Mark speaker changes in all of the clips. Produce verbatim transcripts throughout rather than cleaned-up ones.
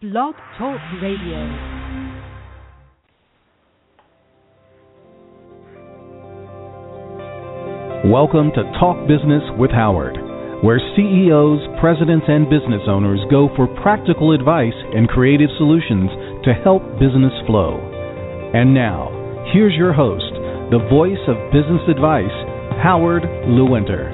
Speaker 1: Blog Talk Radio.
Speaker 2: Welcome to Talk Business with Howard, where C E Os, presidents, and business owners go for practical advice and creative solutions to help business flow. And now, here's your host, the voice of business advice, Howard Lewinter.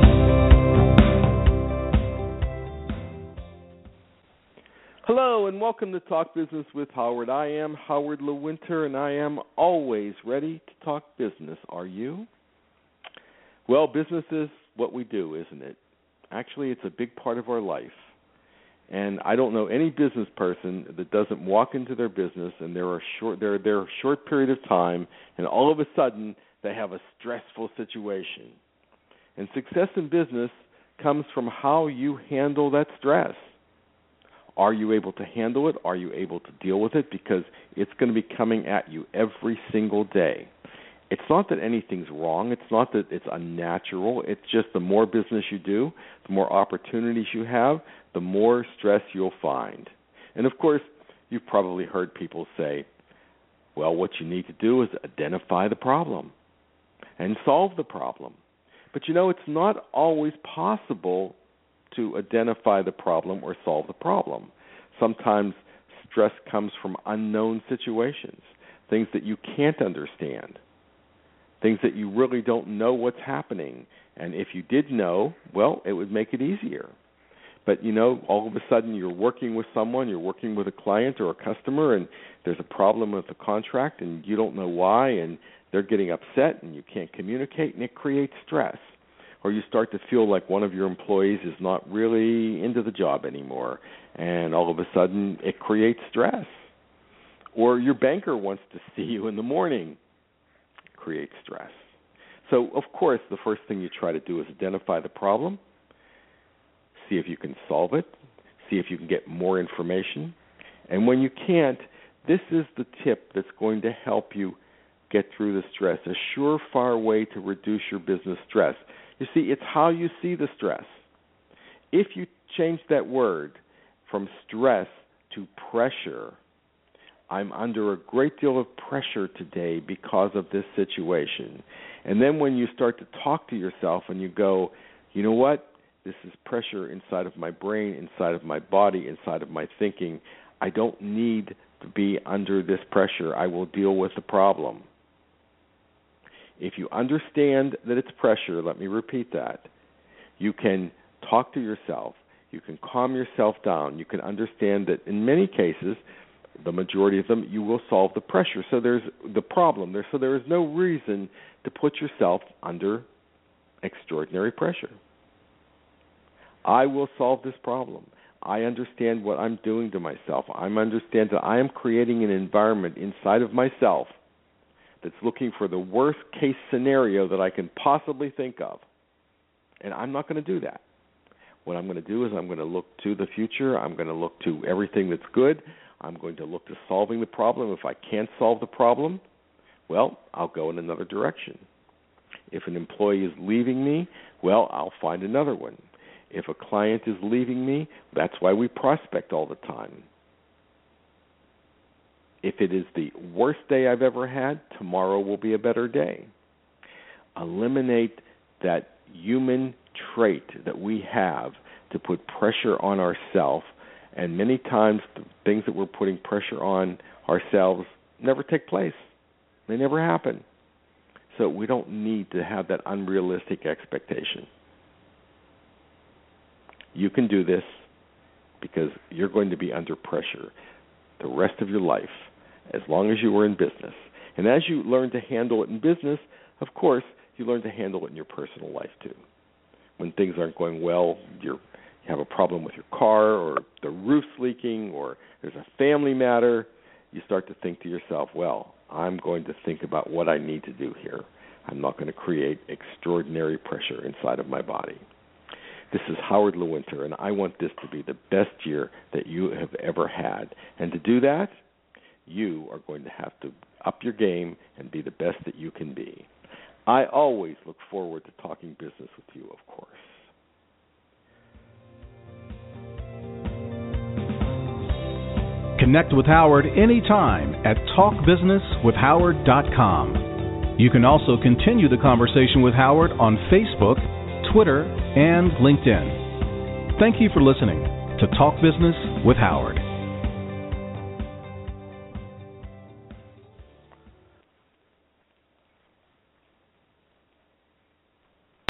Speaker 3: Hello and welcome to Talk Business with Howard. I am Howard Lewinter and I am always ready to talk business. Are you? Well, business is what we do, isn't it? Actually, it's a big part of our life. And I don't know any business person that doesn't walk into their business and there are short they're there a short period of time and all of a sudden they have a stressful situation. And success in business comes from how you handle that stress. Are you able to handle it? Are you able to deal with it? Because it's going to be coming at you every single day. It's not that anything's wrong. It's not that it's unnatural. It's just the more business you do, the more opportunities you have, the more stress you'll find. And, of course, you've probably heard people say, well, what you need to do is identify the problem and solve the problem. But, you know, it's not always possible to identify the problem or solve the problem. Sometimes stress comes from unknown situations, things that you can't understand, things that you really don't know what's happening. And if you did know, well, it would make it easier. But, you know, all of a sudden you're working with someone, you're working with a client or a customer, and there's a problem with the contract and you don't know why, and they're getting upset and you can't communicate, and it creates stress. Or you start to feel like one of your employees is not really into the job anymore, and all of a sudden it creates stress. Or your banker wants to see you in the morning. It creates stress. So, of course, the first thing you try to do is identify the problem, see if you can solve it, see if you can get more information. And when you can't, this is the tip that's going to help you get through the stress, a surefire way to reduce your business stress. You see, it's how you see the stress. If you change that word from stress to pressure, I'm under a great deal of pressure today because of this situation. And then when you start to talk to yourself and you go, you know what, this is pressure inside of my brain, inside of my body, inside of my thinking. I don't need to be under this pressure. I will deal with the problem. If you understand that it's pressure, let me repeat that, you can talk to yourself, you can calm yourself down, you can understand that in many cases, the majority of them, you will solve the pressure. So there's the problem there. So there is no reason to put yourself under extraordinary pressure. I will solve this problem. I understand what I'm doing to myself. I understand that I am creating an environment inside of myself that's looking for the worst case scenario that I can possibly think of. And I'm not going to do that. What I'm going to do is I'm going to look to the future. I'm going to look to everything that's good. I'm going to look to solving the problem. If I can't solve the problem, well, I'll go in another direction. If an employee is leaving me, well, I'll find another one. If a client is leaving me, that's why we prospect all the time. If it is the worst day I've ever had, tomorrow will be a better day. Eliminate that human trait that we have to put pressure on ourselves, and many times the things that we're putting pressure on ourselves never take place. They never happen. So we don't need to have that unrealistic expectation. You can do this because you're going to be under pressure the rest of your life, as long as you were in business. And as you learn to handle it in business, of course, you learn to handle it in your personal life too. When things aren't going well, you're, you have a problem with your car, or the roof's leaking, or there's a family matter, you start to think to yourself, well, I'm going to think about what I need to do here. I'm not going to create extraordinary pressure inside of my body. This is Howard Lewinter, and I want this to be the best year that you have ever had. And to do that, you are going to have to up your game and be the best that you can be. I always look forward to talking business with you, of course.
Speaker 2: Connect with Howard anytime at talk business with howard dot com. You can also continue the conversation with Howard on Facebook, Twitter, and LinkedIn. Thank you for listening to Talk Business with Howard.